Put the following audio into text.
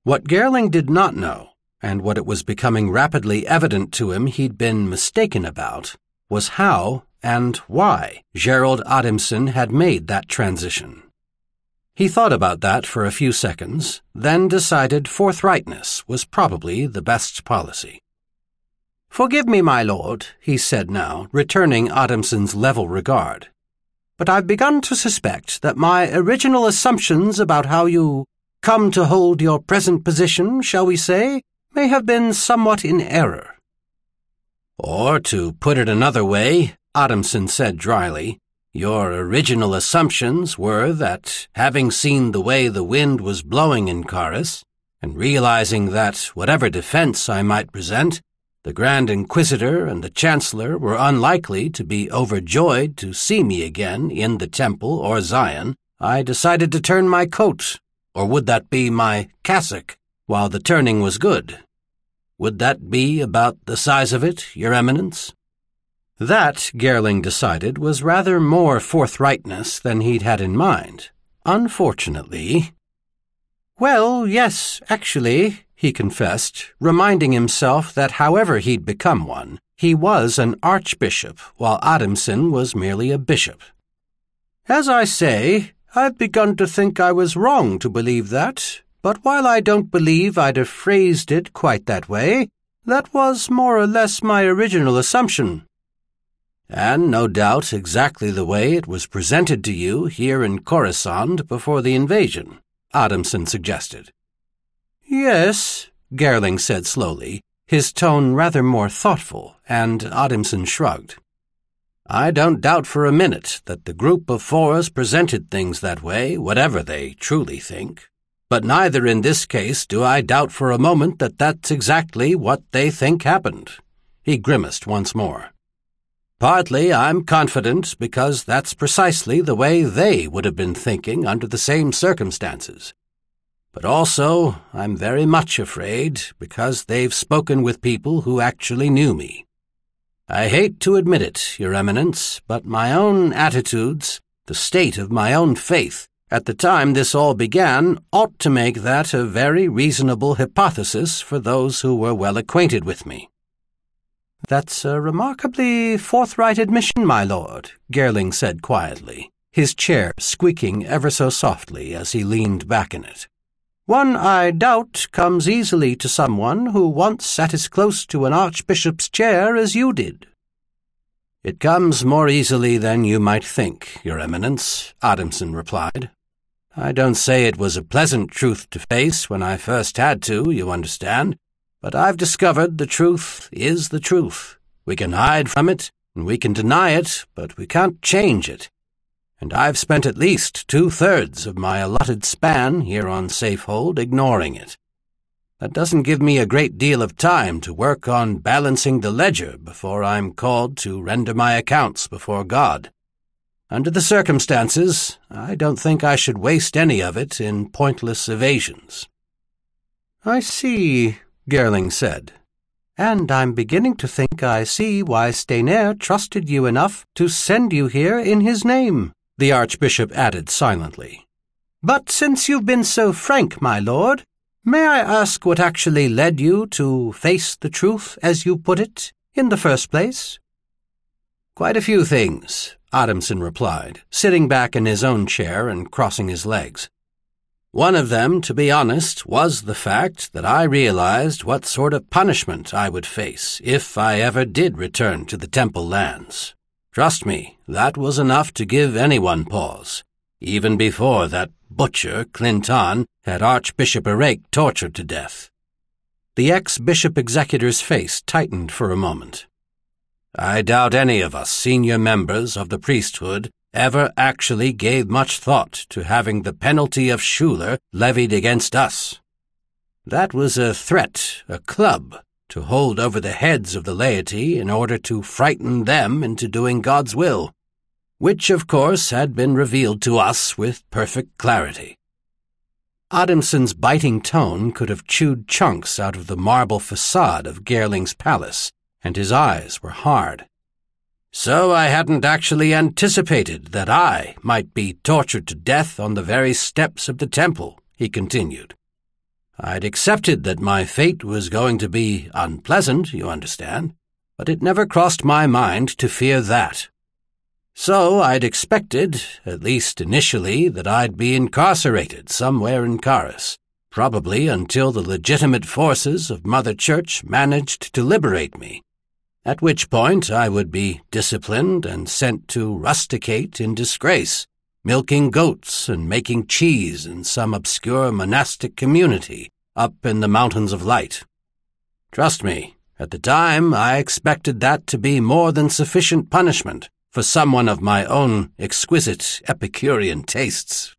What Gerling did not know, and what it was becoming rapidly evident to him he'd been mistaken about, was how and why Gerald Adamson had made that transition. He thought about that for a few seconds, then decided forthrightness was probably the best policy. "Forgive me, my lord," he said now, returning Adamson's level regard, "but I've begun to suspect that my original assumptions about how you come to hold your present position, shall we say, may have been somewhat in error." "Or, to put it another way," Adamson said dryly, "your original assumptions were that, having seen the way the wind was blowing in Caris, and realizing that, whatever defense I might present, the Grand Inquisitor and the Chancellor were unlikely to be overjoyed to see me again in the Temple or Zion, I decided to turn my coat, or would that be my cassock, while the turning was good. Would that be about the size of it, Your Eminence?" That, Gerling decided, was rather more forthrightness than he'd had in mind. Unfortunately. "Well, yes, actually," he confessed, reminding himself that however he'd become one, he was an archbishop, while Adamson was merely a bishop. "As I say, I've begun to think I was wrong to believe that, but while I don't believe I'd have phrased it quite that way, that was more or less my original assumption." "And no doubt exactly the way it was presented to you here in Coruscant before the invasion," Adamson suggested. "Yes," Gerling said slowly, his tone rather more thoughtful, and Adamson shrugged. "I don't doubt for a minute that the group before us presented things that way, whatever they truly think. But neither in this case do I doubt for a moment that that's exactly what they think happened." He grimaced once more. "Partly I'm confident because that's precisely the way they would have been thinking under the same circumstances. But also I'm very much afraid because they've spoken with people who actually knew me. I hate to admit it, Your Eminence, but my own attitudes, the state of my own faith, at the time this all began, ought to make that a very reasonable hypothesis for those who were well acquainted with me." "That's a remarkably forthright admission, my lord," Gerling said quietly, his chair squeaking ever so softly as he leaned back in it. "One, I doubt, comes easily to someone who once sat as close to an archbishop's chair as you did." "It comes more easily than you might think, Your Eminence," Adamson replied. "I don't say it was a pleasant truth to face when I first had to, you understand, but I've discovered the truth is the truth. We can hide from it, and we can deny it, but we can't change it. And I've spent at least 2/3 of my allotted span here on Safehold ignoring it. That doesn't give me a great deal of time to work on balancing the ledger before I'm called to render my accounts before God. Under the circumstances, I don't think I should waste any of it in pointless evasions." "I see," Gerling said. "And I'm beginning to think I see why Steiner trusted you enough to send you here in his name," the Archbishop added silently. "But since you've been so frank, my lord, may I ask what actually led you to face the truth, as you put it, in the first place?" "Quite a few things," Adamson replied, sitting back in his own chair and crossing his legs. "One of them, to be honest, was the fact that I realized what sort of punishment I would face if I ever did return to the Temple lands. Trust me, that was enough to give anyone pause, even before that butcher, Clinton, had Archbishop Arake tortured to death." The ex-bishop executor's face tightened for a moment. "I doubt any of us senior members of the priesthood ever actually gave much thought to having the penalty of Schuler levied against us. That was a threat, a club, to hold over the heads of the laity in order to frighten them into doing God's will, which, of course, had been revealed to us with perfect clarity." Adamson's biting tone could have chewed chunks out of the marble facade of Gerling's palace, and his eyes were hard. "So I hadn't actually anticipated that I might be tortured to death on the very steps of the temple," he continued. I'd accepted that my fate was going to be unpleasant, you understand, but it never crossed my mind to fear that. So I'd expected, at least initially, that I'd be incarcerated somewhere in Karis, probably until the legitimate forces of Mother Church managed to liberate me, at which point I would be disciplined and sent to rusticate in disgrace, milking goats and making cheese in some obscure monastic community up in the Mountains of Light. Trust me, at the time I expected that to be more than sufficient punishment for someone of my own exquisite Epicurean tastes.